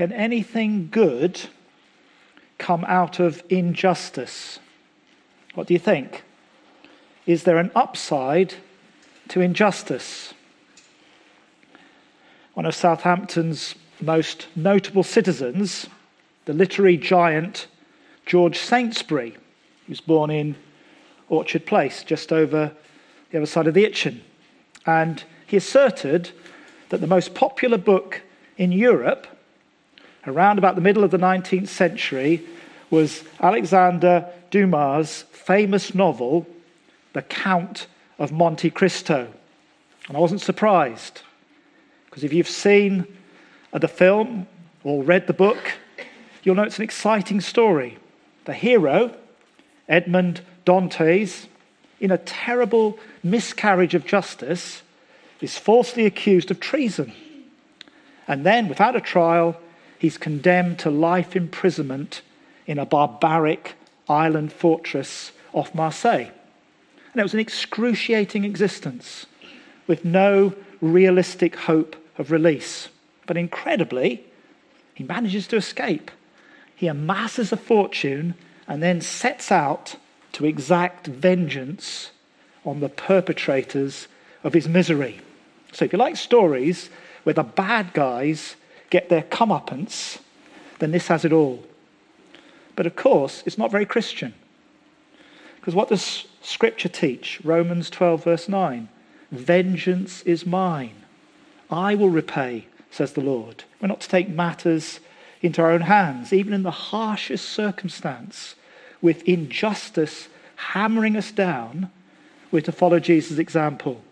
can anything good come out of injustice? What do you think? Is there an upside to injustice? One of Southampton's most notable citizens, the literary giant George Saintsbury, he was born in Orchard Place, just over the other side of the Itchen. And he asserted that the most popular book in Europe, around about the middle of the 19th century, was Alexander Dumas' famous novel, The Count of Monte Cristo. And I wasn't surprised, because if you've seen the film or read the book, you'll know it's an exciting story. The hero, Edmond Dantes, in a terrible miscarriage of justice, is falsely accused of treason. And then, without a trial, he's condemned to life imprisonment in a barbaric island fortress off Marseille. And it was an excruciating existence with no realistic hope of release. But incredibly, he manages to escape. He amasses a fortune and then sets out to exact vengeance on the perpetrators of his misery. So if you like stories where the bad guys get their comeuppance, then this has it all. But of course, it's not very Christian. Because what does Scripture teach? Romans 12, verse 9. Vengeance is mine. I will repay, says the Lord. We're not to take matters into our own hands, even in the harshest circumstance, with injustice hammering us down. We're to follow Jesus' example.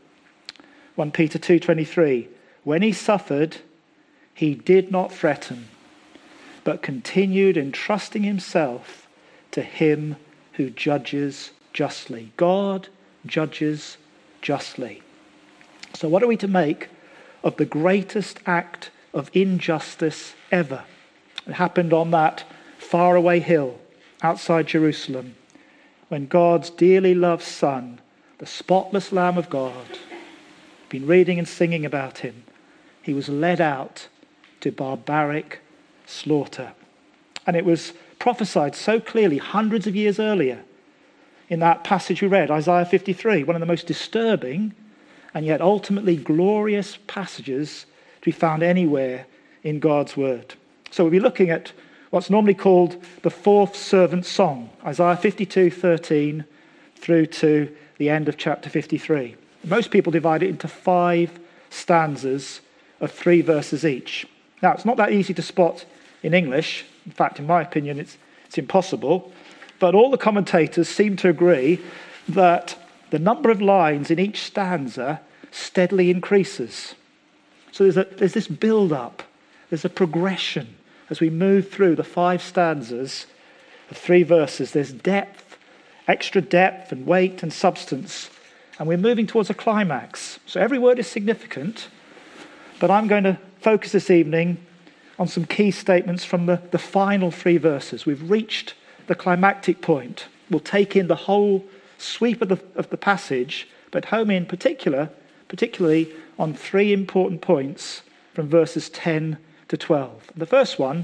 1 Peter 2:23. When he suffered, he did not threaten, but continued entrusting himself to him who judges justly. God judges justly. So what are we to make of the greatest act of injustice ever? It happened on that faraway hill outside Jerusalem, when God's dearly loved Son, the spotless Lamb of God, been reading and singing about him, he was led out to barbaric slaughter. And it was prophesied so clearly hundreds of years earlier in that passage we read, Isaiah 53, one of the most disturbing and yet ultimately glorious passages to be found anywhere in God's word. So we'll be looking at what's normally called the fourth servant song, Isaiah 52:13 through to the end of chapter 53. Most people divide it into 5 stanzas of 3 verses each. Now, it's not that easy to spot in English. In fact, in my opinion, it's impossible. But all the commentators seem to agree that the number of lines in each stanza steadily increases. So there's this build-up, there's a progression. As we move through the 5 stanzas of 3 verses, there's depth, extra depth and weight and substance. And we're moving towards a climax. So every word is significant, but I'm going to focus this evening on some key statements from the final 3 verses. We've reached the climactic point. We'll take in the whole sweep of the passage, but home in particularly on 3 important points from verses 10 to 12. The first one,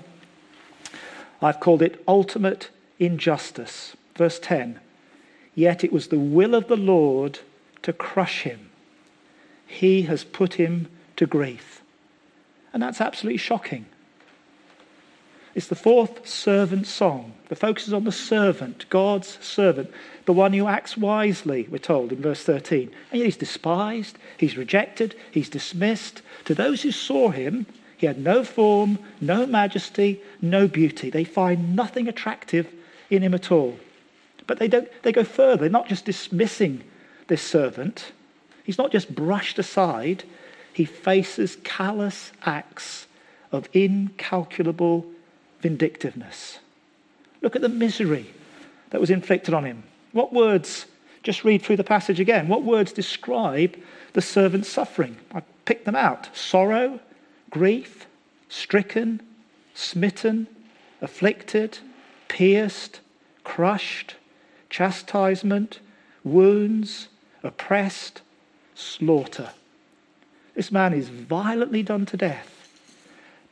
I've called it ultimate injustice. Verse 10, yet it was the will of the Lord to crush him. He has put him to grief. And that's absolutely shocking. It's the fourth servant song. The focus is on the servant, God's servant, the one who acts wisely, we're told in verse 13. And yet he's despised, he's rejected, he's dismissed. To those who saw him, he had no form, no majesty, no beauty. They find nothing attractive in him at all. But they go further. They're not just dismissing this servant. He's not just brushed aside. He faces callous acts of incalculable vindictiveness. Look at the misery that was inflicted on him. What words, just read through the passage again, what words describe the servant's suffering? I picked them out. Sorrow, grief, stricken, smitten, afflicted, pierced, crushed, chastisement, wounds, oppressed, slaughter. This man is violently done to death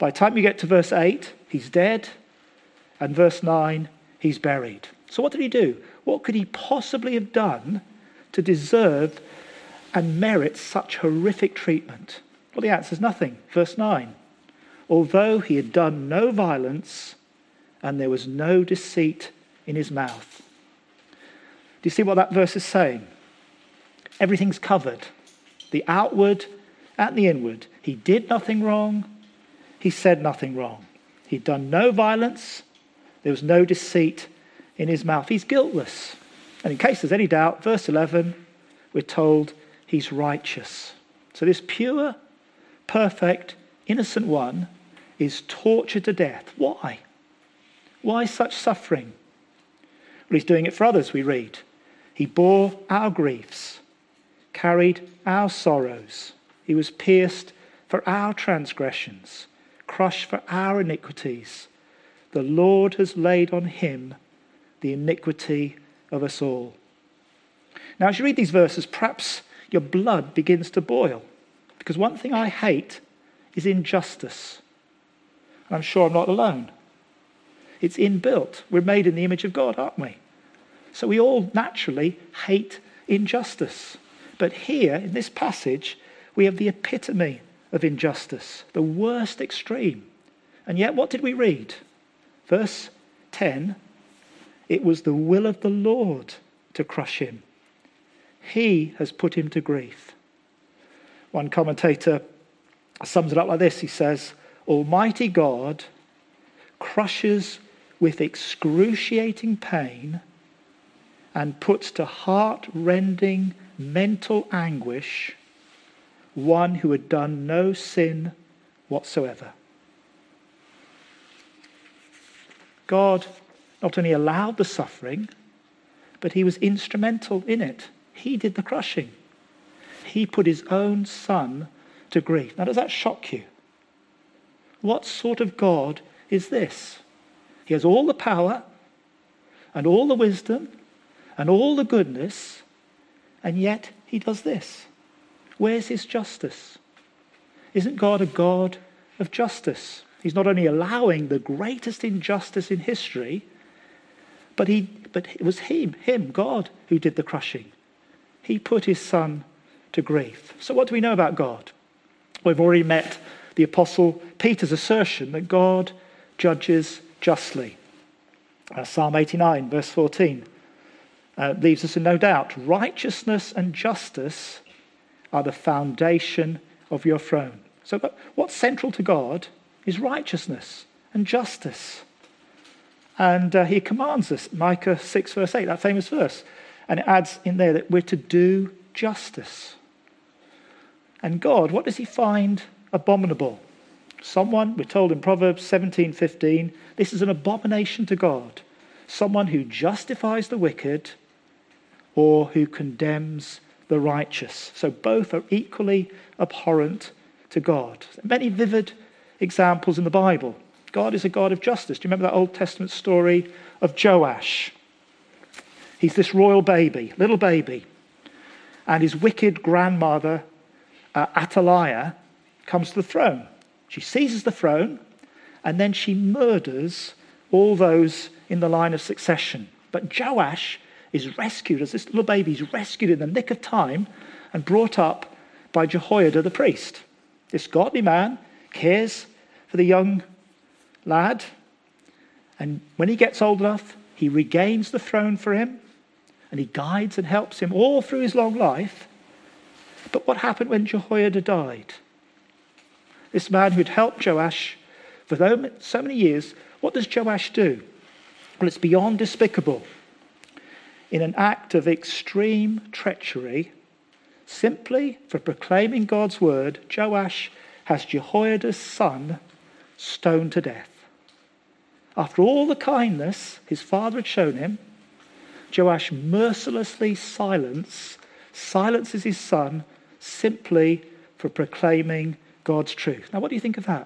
By the time you get to verse 8, he's dead. And verse 9, he's buried. So what did he do? What could he possibly have done to deserve and merit such horrific treatment? Well, the answer is nothing. Verse 9. Although he had done no violence and there was no deceit in his mouth. Do you see what that verse is saying? Everything's covered. The outward and the inward. He did nothing wrong. He said nothing wrong. He'd done no violence. There was no deceit in his mouth. He's guiltless. And in case there's any doubt, verse 11, we're told he's righteous. So this pure, perfect, innocent one is tortured to death. Why? Why such suffering? Well, he's doing it for others, we read. He bore our griefs, carried our sorrows. He was pierced for our transgressions, crushed for our iniquities. The Lord has laid on him the iniquity of us all. Now, as you read these verses, perhaps your blood begins to boil. Because one thing I hate is injustice. And I'm sure I'm not alone. It's inbuilt. We're made in the image of God, aren't we? So we all naturally hate injustice. But here, in this passage, we have the epitome of injustice, the worst extreme. And yet, what did we read? Verse 10, it was the will of the Lord to crush him. He has put him to grief. One commentator sums it up like this. He says, Almighty God crushes with excruciating pain and puts to heart-rending mental anguish one who had done no sin whatsoever. God not only allowed the suffering, but he was instrumental in it. He did the crushing. He put his own son to grief. Now, does that shock you? What sort of God is this? He has all the power and all the wisdom and all the goodness, and yet he does this. Where's his justice? Isn't God a God of justice? He's not only allowing the greatest injustice in history, but it was him, God, who did the crushing. He put his son to grief. So what do we know about God? We've already met the Apostle Peter's assertion that God judges justly. Psalm 89, verse 14, leaves us in no doubt. Righteousness and justice are the foundation of your throne. So what's central to God is righteousness and justice. And he commands us, Micah 6, verse 8, that famous verse. And it adds in there that we're to do justice. And God, what does he find abominable? Someone, we're told in Proverbs 17:15, this is an abomination to God. Someone who justifies the wicked or who condemns the righteous. So both are equally abhorrent to God. Many vivid examples in the Bible. God is a God of justice. Do you remember that Old Testament story of Joash? He's this royal baby, little baby. And his wicked grandmother, Athaliah, comes to the throne. She seizes the throne, and then she murders all those in the line of succession. But Joash is rescued, as this little baby is rescued in the nick of time and brought up by Jehoiada the priest. This godly man cares for the young lad, and when he gets old enough, he regains the throne for him, and he guides and helps him all through his long life. But what happened when Jehoiada died? This man who'd helped Joash for so many years, what does Joash do? Well, it's beyond despicable. In an act of extreme treachery, simply for proclaiming God's word, Joash has Jehoiada's son stoned to death. After all the kindness his father had shown him, Joash mercilessly silences his son simply for proclaiming God's truth. Now, what do you think of that?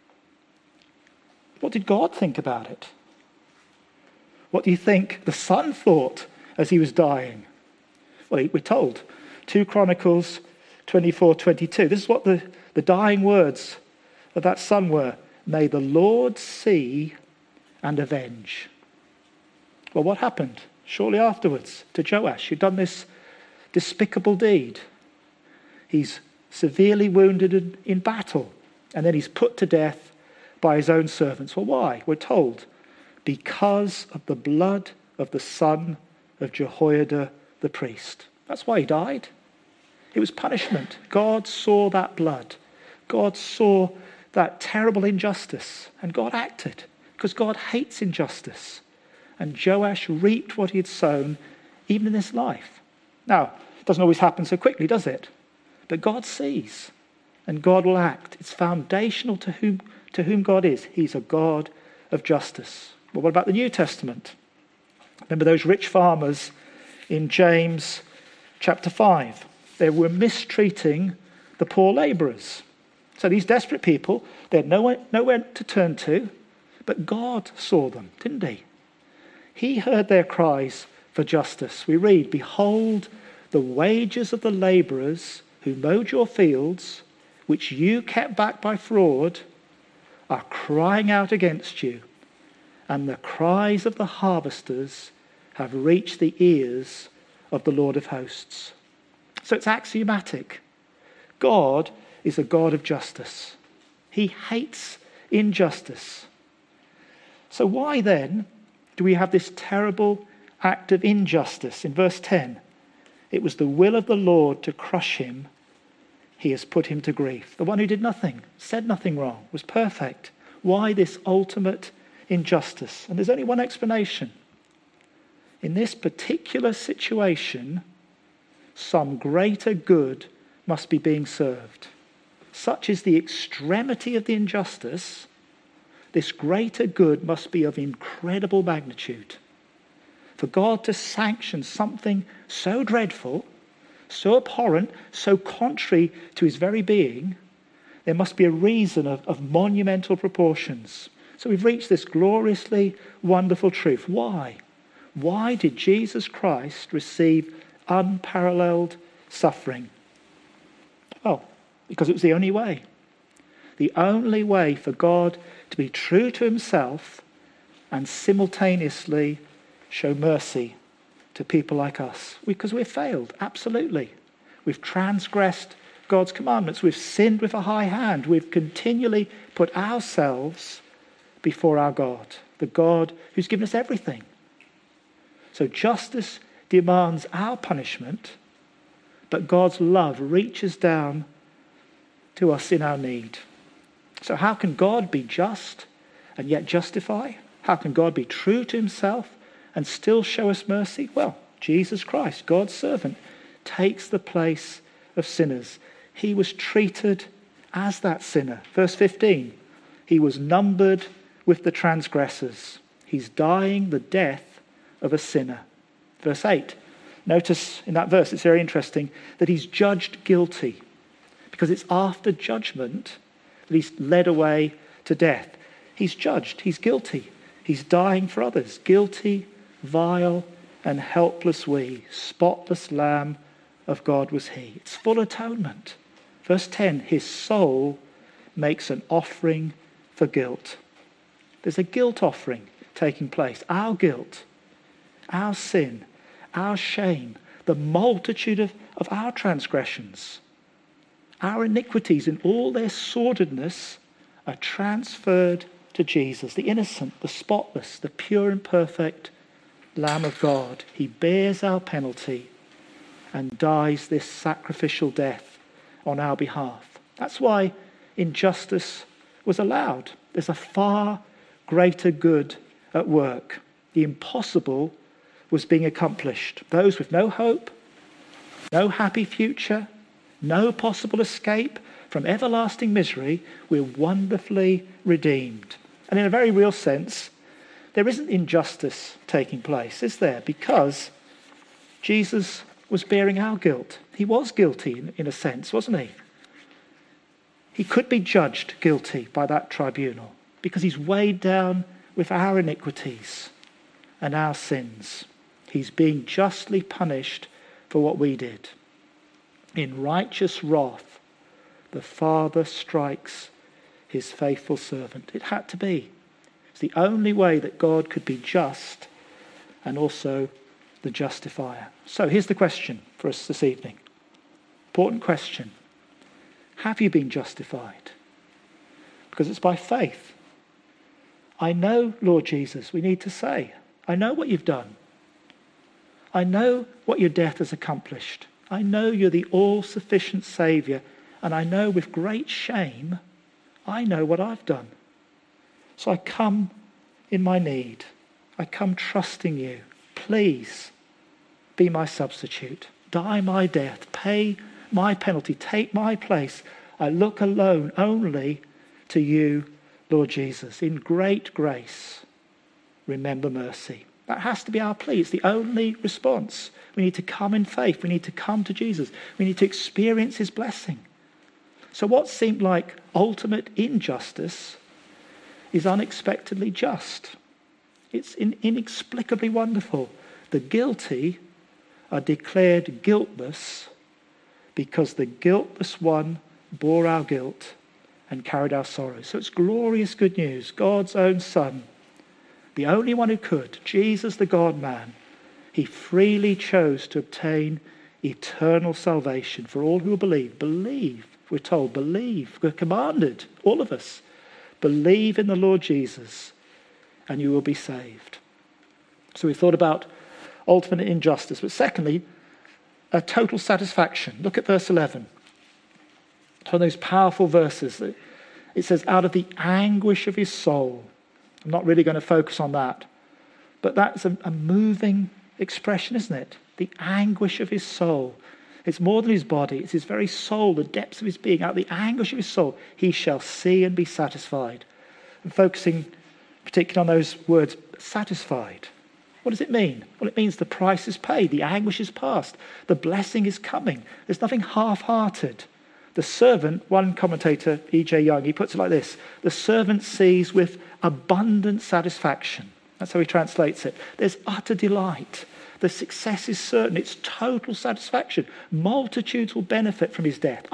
What did God think about it? What do you think the son thought as he was dying? Well, we're told, 2 Chronicles 24:22. This is what the dying words of that son were. may the Lord see and avenge. Well, what happened shortly afterwards to Joash, who'd done this despicable deed? He's severely wounded in battle, and then he's put to death by his own servants. Well, why? We're told, because of the blood of the son of Jehoiada the priest. That's why he died. It was punishment. God saw that blood. God saw that terrible injustice, and God acted, because God hates injustice. And Joash reaped what he had sown, even in this life. Now, it doesn't always happen so quickly, does it? But God sees, and God will act. It's foundational to whom God is. He's a God of justice. Well, what about the New Testament? Remember those rich farmers in James chapter 5? They were mistreating the poor labourers. So these desperate people, they had nowhere to turn to, but God saw them, didn't he? He heard their cries for justice. We read, "Behold, the wages of the labourers who mowed your fields, which you kept back by fraud, are crying out against you, and the cries of the harvesters have reached the ears of the Lord of hosts." So it's axiomatic. God is a God of justice. He hates injustice. So why then do we have this terrible act of injustice? In verse 10, it was the will of the Lord to crush him. He has put him to grief. The one who did nothing, said nothing wrong, was perfect. Why this ultimate injustice? And there's only one explanation. In this particular situation, some greater good must be being served. Such is the extremity of the injustice. This greater good must be of incredible magnitude. For God to sanction something so dreadful, so abhorrent, so contrary to his very being, there must be a reason of monumental proportions. So we've reached this gloriously wonderful truth. Why? Why did Jesus Christ receive unparalleled suffering? Well, because it was the only way. The only way for God to be true to himself and simultaneously show mercy to people like us. Because we've failed, absolutely. We've transgressed God's commandments. We've sinned with a high hand. We've continually put ourselves before our God, the God who's given us everything. So justice demands our punishment, but God's love reaches down to us in our need. So how can God be just and yet justify? How can God be true to himself and still show us mercy? Well, Jesus Christ, God's servant, takes the place of sinners. He was treated as that sinner. Verse 15, he was numbered with the transgressors. He's dying the death of a sinner. Verse 8, notice in that verse, it's very interesting, that he's judged guilty, because it's after judgment that he's led away to death. He's judged, he's guilty. He's dying for others. Guilty, vile, and helpless we. Spotless Lamb of God was he. It's full atonement. Verse 10, his soul makes an offering for guilt. There's a guilt offering taking place. Our guilt, our sin, our shame, the multitude of our transgressions, our iniquities in all their sordidness are transferred to Jesus, the innocent, the spotless, the pure and perfect Lamb of God. He bears our penalty and dies this sacrificial death on our behalf. That's why injustice was allowed. There's a far greater good at work. The impossible was being accomplished. Those with no hope, no happy future, no possible escape from everlasting misery were wonderfully redeemed. And in a very real sense, there isn't injustice taking place, is there? Because Jesus was bearing our guilt. He was guilty in a sense, wasn't he? He could be judged guilty by that tribunal because he's weighed down with our iniquities and our sins. He's being justly punished for what we did. In righteous wrath, the Father strikes his faithful servant. It had to be. It's the only way that God could be just and also the justifier. So here's the question for us this evening. Important question. Have you been justified? Because it's by faith. I know, Lord Jesus, we need to say, I know what you've done. I know what your death has accomplished. I know you're the all-sufficient Saviour, and I know with great shame, I know what I've done. So I come in my need. I come trusting you. Please be my substitute. Die my death. Pay my penalty. Take my place. I look alone only to you, Lord Jesus. In great grace, remember mercy. That has to be our plea. It's the only response. We need to come in faith. We need to come to Jesus. We need to experience his blessing. So what seemed like ultimate injustice is unexpectedly just. It's inexplicably wonderful. The guilty are declared guiltless because the guiltless one bore our guilt and carried our sorrows. So it's glorious good news. God's own Son, the only one who could, Jesus the God-man, he freely chose to obtain eternal salvation for all who believe. Believe, we're told, believe. We're commanded, all of us, believe in the Lord Jesus and you will be saved. So we thought about ultimate injustice. But secondly, a total satisfaction. Look at verse 11. It's one of those powerful verses. It says, out of the anguish of his soul. I'm not really going to focus on that. But that's a moving expression, isn't it? The anguish of his soul. It's more than his body. It's his very soul, the depths of his being. Out of the anguish of his soul, he shall see and be satisfied. And focusing particularly on those words, satisfied. What does it mean? Well, it means the price is paid. The anguish is past. The blessing is coming. There's nothing half-hearted. The servant, one commentator, E.J. Young, he puts it like this. The servant sees with abundant satisfaction. That's how he translates it. There's utter delight. The success is certain. It's total satisfaction. Multitudes will benefit from his death.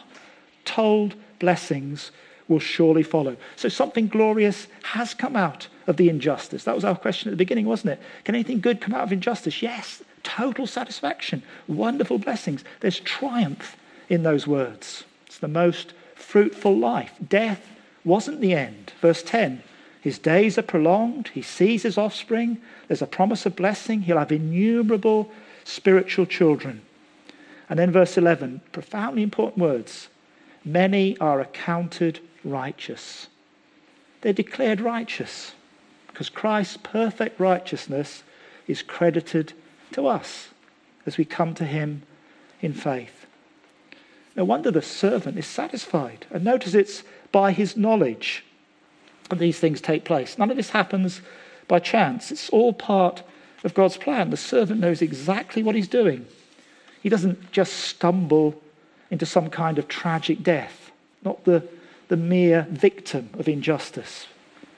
Untold blessings will surely follow. So something glorious has come out of the injustice. That was our question at the beginning, wasn't it? Can anything good come out of injustice? Yes. Total satisfaction. Wonderful blessings. There's triumph in those words. It's the most fruitful life. Death wasn't the end. Verse 10, his days are prolonged. He sees his offspring. There's a promise of blessing. He'll have innumerable spiritual children. And then verse 11, profoundly important words. Many are accounted righteous. They're declared righteous because Christ's perfect righteousness is credited to us as we come to him in faith. No wonder the servant is satisfied. And notice it's by his knowledge that these things take place. None of this happens by chance. It's all part of God's plan. The servant knows exactly what he's doing. He doesn't just stumble into some kind of tragic death, not the mere victim of injustice.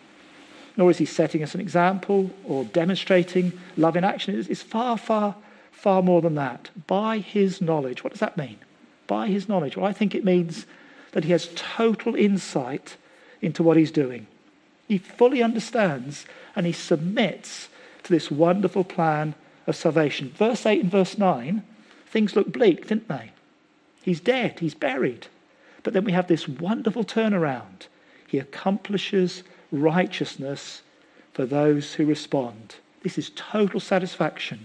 Nor is he setting us an example or demonstrating love in action. It's far, far, far more than that. By his knowledge. What does that mean? By his knowledge. Well, I think it means that he has total insight into what he's doing. He fully understands and he submits to this wonderful plan of salvation. Verse 8 and verse 9, things look bleak, didn't they? He's dead, he's buried. But then we have this wonderful turnaround. He accomplishes righteousness for those who respond. This is total satisfaction.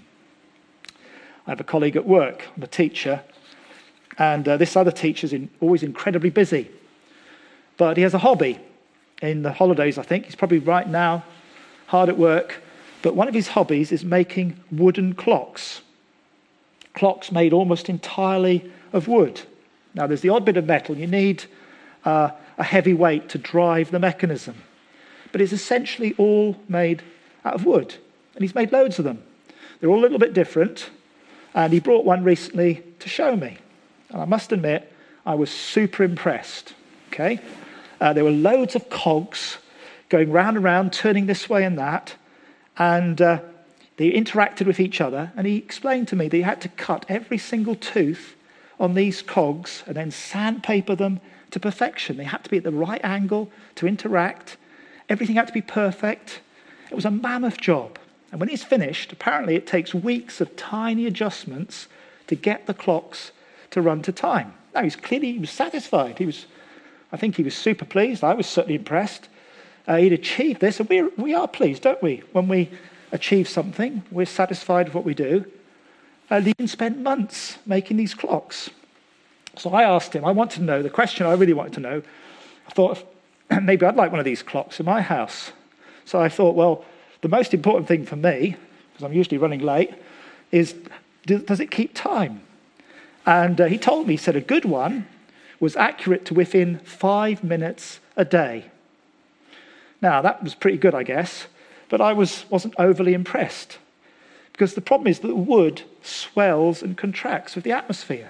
I have a colleague at work, I'm a teacher, and this other teacher's always incredibly busy. But he has a hobby. In the holidays, I think, he's probably right now hard at work. But one of his hobbies is making wooden clocks. Clocks made almost entirely of wood. Now, there's the odd bit of metal. You need a heavy weight to drive the mechanism. But it's essentially all made out of wood. And he's made loads of them. They're all a little bit different. And he brought one recently to show me. And I must admit, I was super impressed. Okay? There were loads of cogs going round and round, turning this way and that. And they interacted with each other. And he explained to me that he had to cut every single tooth on these cogs and then sandpaper them to perfection. They had to be at the right angle to interact. Everything had to be perfect. It was a mammoth job. And when he's finished, apparently it takes weeks of tiny adjustments to get the clocks to run to time. Now, he was satisfied. I think he was super pleased. I was certainly impressed. He'd achieved this, and we are pleased, don't we? When we achieve something, we're satisfied with what we do. And he can spend months making these clocks. So I asked him, I wanted to know, the question I really wanted to know, I thought, maybe I'd like one of these clocks in my house. So I thought, well, the most important thing for me, because I'm usually running late, is does it keep time? And he told me, he said a good one was accurate to within 5 minutes a day. Now, that was pretty good, I guess, but I wasn't overly impressed, because the problem is that wood swells and contracts with the atmosphere.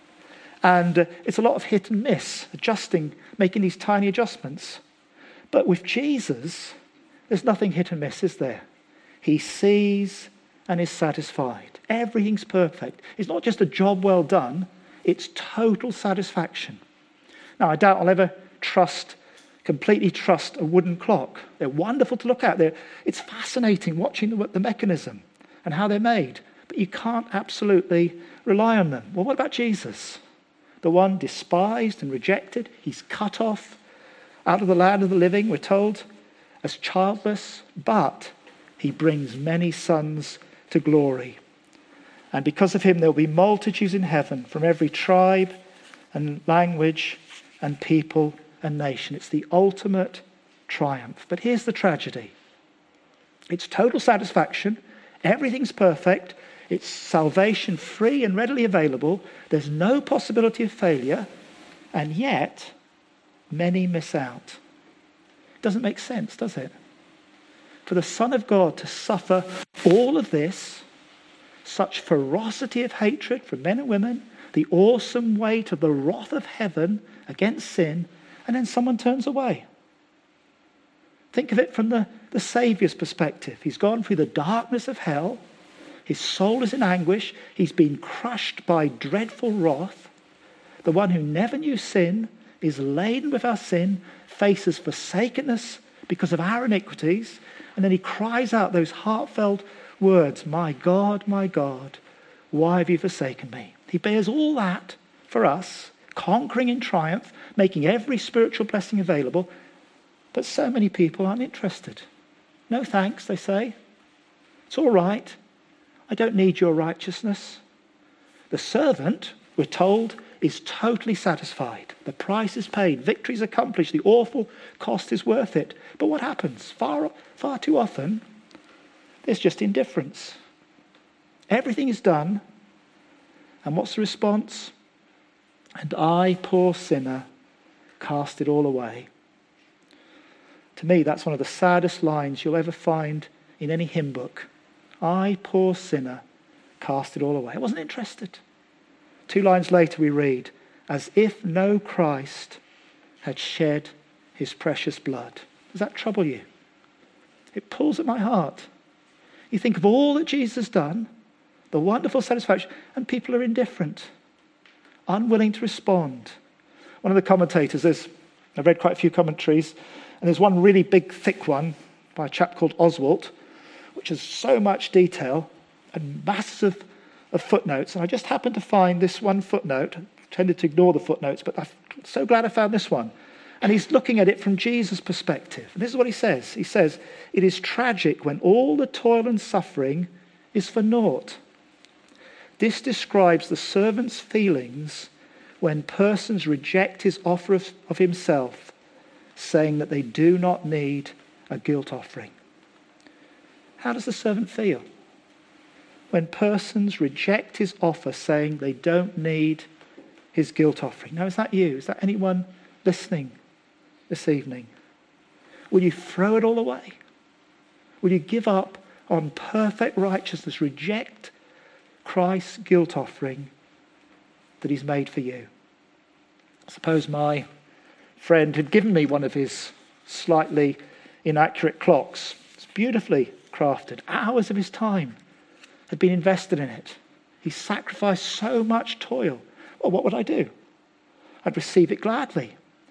And it's a lot of hit and miss, adjusting, making these tiny adjustments. But with Jesus, there's nothing hit and miss, is there? He sees and is satisfied. Everything's perfect. It's not just a job well done, it's total satisfaction. Now, I doubt I'll ever completely trust a wooden clock. They're wonderful to look at. It's fascinating watching the mechanism and how they're made. But you can't absolutely rely on them. Well, what about Jesus? The one despised and rejected. He's cut off out of the land of the living, we're told, as childless, but he brings many sons to glory. And because of him, there will be multitudes in heaven from every tribe and language and people and nation. It's the ultimate triumph. But here's the tragedy. It's total satisfaction. Everything's perfect. It's salvation free and readily available. There's no possibility of failure. And yet, many miss out. Doesn't make sense, does it? For the Son of God to suffer all of this, such ferocity of hatred from men and women, the awesome weight of the wrath of heaven against sin, and then someone turns away. Think of it from the Saviour's perspective. He's gone through the darkness of hell. His soul is in anguish. He's been crushed by dreadful wrath. The one who never knew sin is laden with our sin, faces forsakenness because of our iniquities, and then he cries out those heartfelt words, my God, why have you forsaken me? He bears all that for us, conquering in triumph, making every spiritual blessing available, but so many people aren't interested. No thanks, they say. It's all right. I don't need your righteousness. The servant, we're told, is totally satisfied. The price is paid. Victory is accomplished. The awful cost is worth it. But what happens? Far too often, there's just indifference. Everything is done. And what's the response? And I, poor sinner, cast it all away. To me, that's one of the saddest lines you'll ever find in any hymn book. I, poor sinner, cast it all away. I wasn't interested. 2 lines later we read, as if no Christ had shed his precious blood. Does that trouble you? It pulls at my heart. You think of all that Jesus has done, the wonderful satisfaction, and people are indifferent, unwilling to respond. One of the commentators, I've read quite a few commentaries, and there's one really big, thick one by a chap called Oswalt, which has so much detail and masses of footnotes. And I just happened to find this one footnote. I tended to ignore the footnotes, but I'm so glad I found this one. And he's looking at it from Jesus' perspective. And this is what he says. He says, it is tragic when all the toil and suffering is for naught. This describes the servant's feelings when persons reject his offer of himself, saying that they do not need a guilt offering. How does the servant feel when persons reject his offer, saying they don't need his guilt offering? Now, is that you? Is that anyone listening this evening? Will you throw it all away? Will you give up on perfect righteousness, reject Christ's guilt offering that he's made for you? Suppose my friend had given me one of his slightly inaccurate clocks. It's beautifully crafted. Hours of his time had been invested in it. He sacrificed so much toil. Well, what would I do? I'd receive it gladly.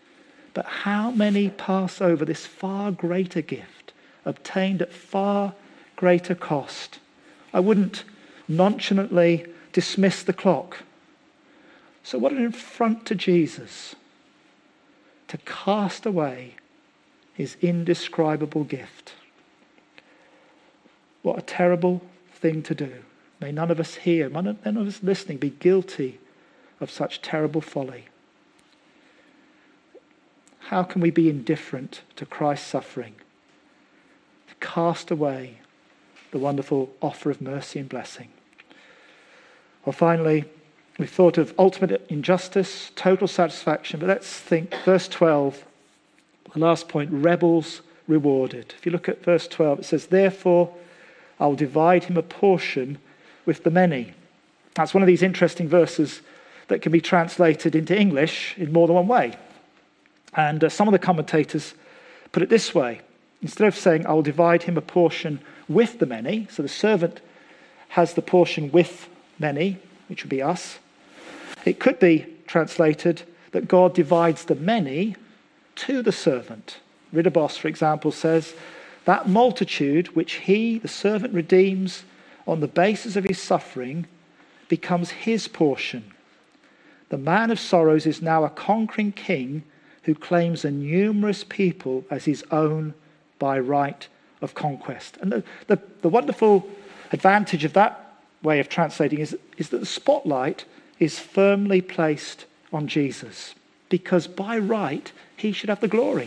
But how many pass over this far greater gift, obtained at far greater cost? I wouldn't nonchalantly dismiss the clock. So what an affront to Jesus to cast away his indescribable gift. What a terrible thing to do. May none of us here, none of us listening, be guilty of such terrible folly. How can we be indifferent to Christ's suffering? To cast away the wonderful offer of mercy and blessing. Well, finally, we've thought of ultimate injustice, total satisfaction, but let's think verse 12, the last point, rebels rewarded. If you look at verse 12, it says, therefore, I'll divide him a portion with the many. That's one of these interesting verses that can be translated into English in more than one way. And some of the commentators put it this way. Instead of saying, I'll divide him a portion with the many, so the servant has the portion with many, which would be us. It could be translated that God divides the many to the servant. Ridderbos, for example, says, that multitude which he, the servant, redeems on the basis of his suffering becomes his portion. The man of sorrows is now a conquering king who claims a numerous people as his own by right of conquest. And the wonderful advantage of that way of translating is that the spotlight is firmly placed on Jesus, because by right he should have the glory.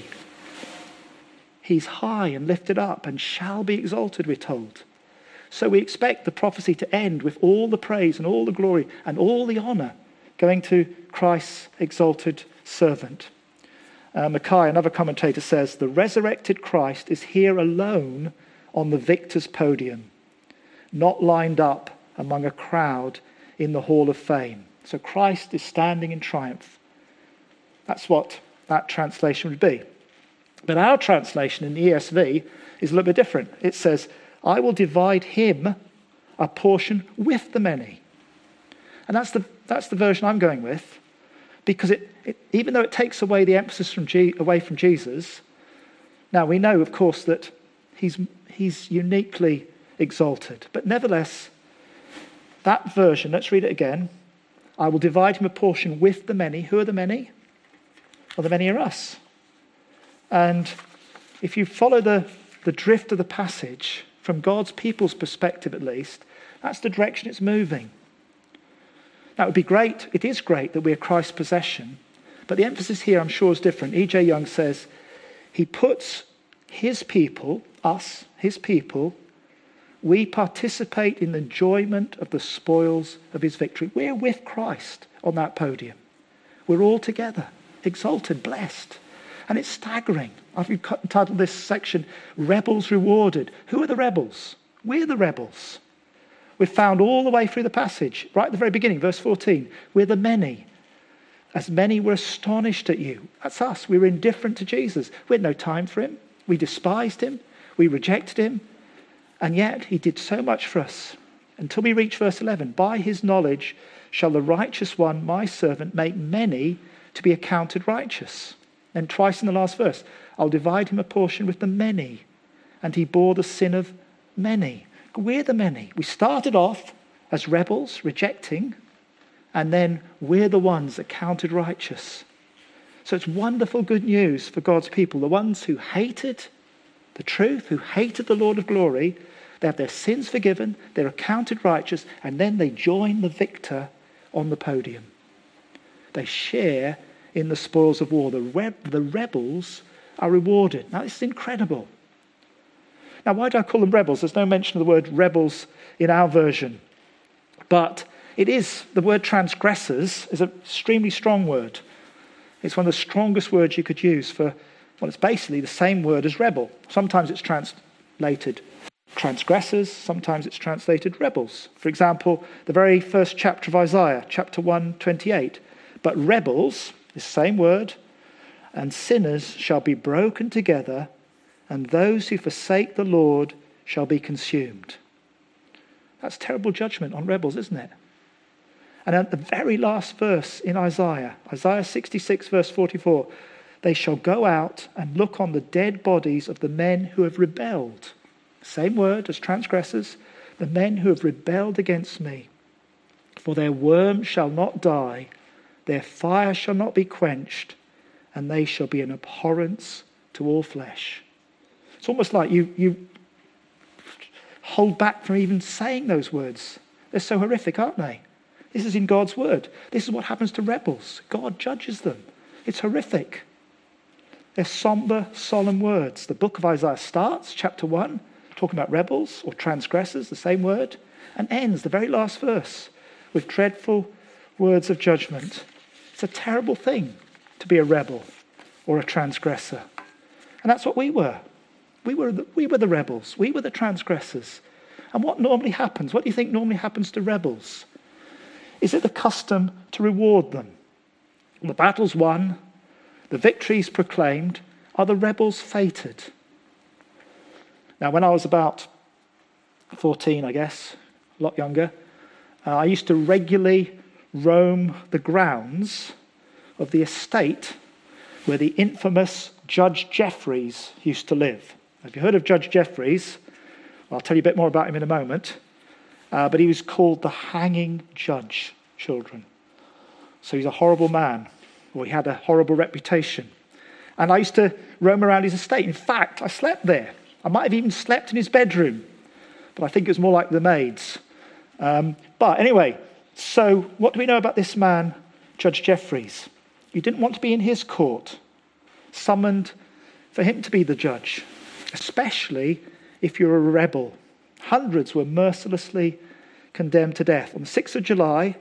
He's high and lifted up and shall be exalted, we're told. So we expect the prophecy to end with all the praise and all the glory and all the honour going to Christ's exalted servant. Mackay, another commentator, says, the resurrected Christ is here alone on the victor's podium, not lined up among a crowd in the hall of fame. So Christ is standing in triumph. That's what that translation would be. But our translation in the ESV is a little bit different. It says, I will divide him a portion with the many. And that's the version I'm going with, because it even though it takes away the emphasis away from Jesus, now we know, of course, that he's uniquely exalted. But nevertheless, that version, let's read it again. I will divide him a portion with the many. Who are the many? Well, the many are us. And if you follow the drift of the passage, from God's people's perspective at least, that's the direction it's moving. Now, it would be great, it is great that we are Christ's possession, but the emphasis here, I'm sure, is different. E.J. Young says, he puts his people, us, his people, we participate in the enjoyment of the spoils of his victory. We're with Christ on that podium. We're all together, exalted, blessed. And it's staggering. I've entitled this section, Rebels Rewarded. Who are the rebels? We're the rebels. We've found all the way through the passage, right at the very beginning, verse 14. We're the many. As many were astonished at you. That's us. We were indifferent to Jesus. We had no time for him. We despised him. We rejected him. And yet he did so much for us. Until we reach verse 11. By his knowledge shall the righteous one, my servant, make many to be accounted righteous. And twice in the last verse, I'll divide him a portion with the many. And he bore the sin of many. We're the many. We started off as rebels, rejecting, and then we're the ones accounted righteous. So it's wonderful good news for God's people. The ones who hated the truth, who hated the Lord of glory, they have their sins forgiven, they're accounted righteous, and then they join the victor on the podium. They share in the spoils of war. The rebels are rewarded. Now, this is incredible. Now, why do I call them rebels? There's no mention of the word rebels in our version. But it is, the word transgressors is an extremely strong word. It's one of the strongest words you could use for, well, it's basically the same word as rebel. Sometimes it's translated transgressors, sometimes it's translated rebels. For example, the very first chapter of Isaiah, chapter 1:28. But rebels, the same word, and sinners shall be broken together, and those who forsake the Lord shall be consumed. That's terrible judgment on rebels, isn't it? And at the very last verse in Isaiah 66, verse 44, they shall go out and look on the dead bodies of the men who have rebelled. Same word as transgressors, the men who have rebelled against me. For their worm shall not die, their fire shall not be quenched, and they shall be an abhorrence to all flesh. It's almost like you hold back from even saying those words. They're so horrific, aren't they? This is in God's word. This is what happens to rebels. God judges them. It's horrific. They're somber, solemn words. The book of Isaiah starts, chapter 1, talking about rebels or transgressors, the same word, and ends, the very last verse, with dreadful words of judgment. It's a terrible thing to be a rebel or a transgressor. And that's what we were. We were the rebels. We were the transgressors. And what normally happens? What do you think normally happens to rebels? Is it the custom to reward them? The battles won, the victories proclaimed, are the rebels fated? Now, when I was about 14, I guess, a lot younger, I used to regularly roam the grounds of the estate where the infamous Judge Jeffreys used to live. Have you heard of Judge Jeffreys? Well, I'll tell you a bit more about him in a moment. But he was called the hanging judge, children. So he's a horrible man, or he had a horrible reputation. And I used to roam around his estate. In fact, I slept there. I might have even slept in his bedroom, but I think it was more like the maids. But anyway, so what do we know about this man, Judge Jeffreys? You didn't want to be in his court, summoned for him to be the judge, especially if you're a rebel. Hundreds were mercilessly condemned to death. On the 6th of July,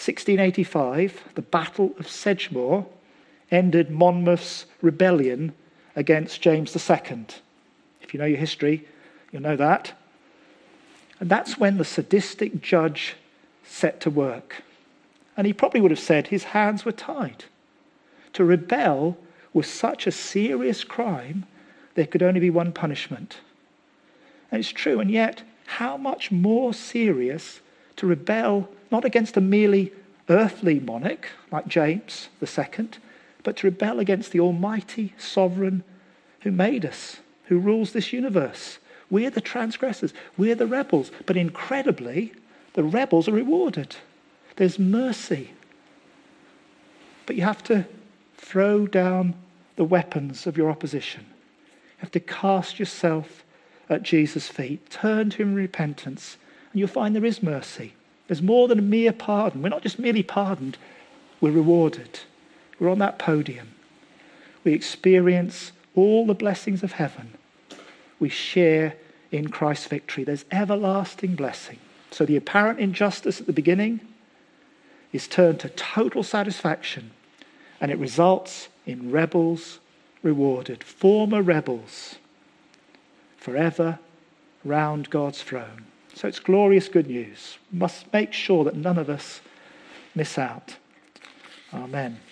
1685, the Battle of Sedgemoor ended Monmouth's rebellion against James II. If you know your history, you'll know that. And that's when the sadistic judge set to work. And he probably would have said his hands were tied. To rebel was such a serious crime, there could only be one punishment. And it's true, and yet, how much more serious to rebel not against a merely earthly monarch like James II, but to rebel against the almighty sovereign who made us, who rules this universe. We're the transgressors, we're the rebels, but incredibly, the rebels are rewarded. There's mercy. But you have to throw down the weapons of your opposition. You have to cast yourself at Jesus' feet. Turn to him in repentance, and you'll find there is mercy. There's more than a mere pardon. We're not just merely pardoned, we're rewarded. We're on that podium. We experience all the blessings of heaven. We share in Christ's victory. There's everlasting blessing. So the apparent injustice at the beginning is turned to total satisfaction, and it results in rebels rewarded, former rebels, forever round God's throne. So it's glorious good news. We must make sure that none of us miss out. Amen.